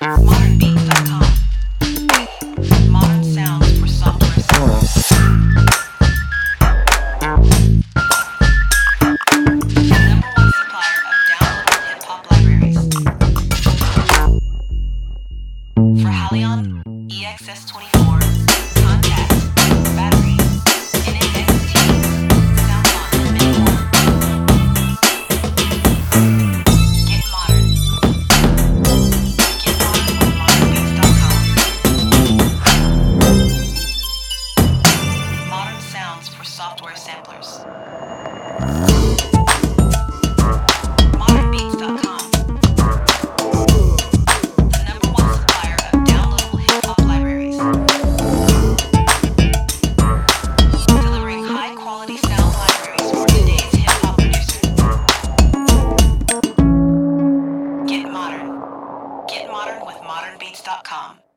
ModernBeats.com. Modern sounds for software samples. Number one supplier of downloadable hip-hop libraries. For Halion, EXS24, Contact, Battery, NAXT, SoundBot, and many more. Get modern. Get modern with ModernBeats.com. Modern sounds for software samplers. ModernBeats.com. The number one supplier of downloadable hip-hop libraries. Delivering high-quality sound libraries for today's hip-hop producer. Get modern. Get modern with ModernBeats.com.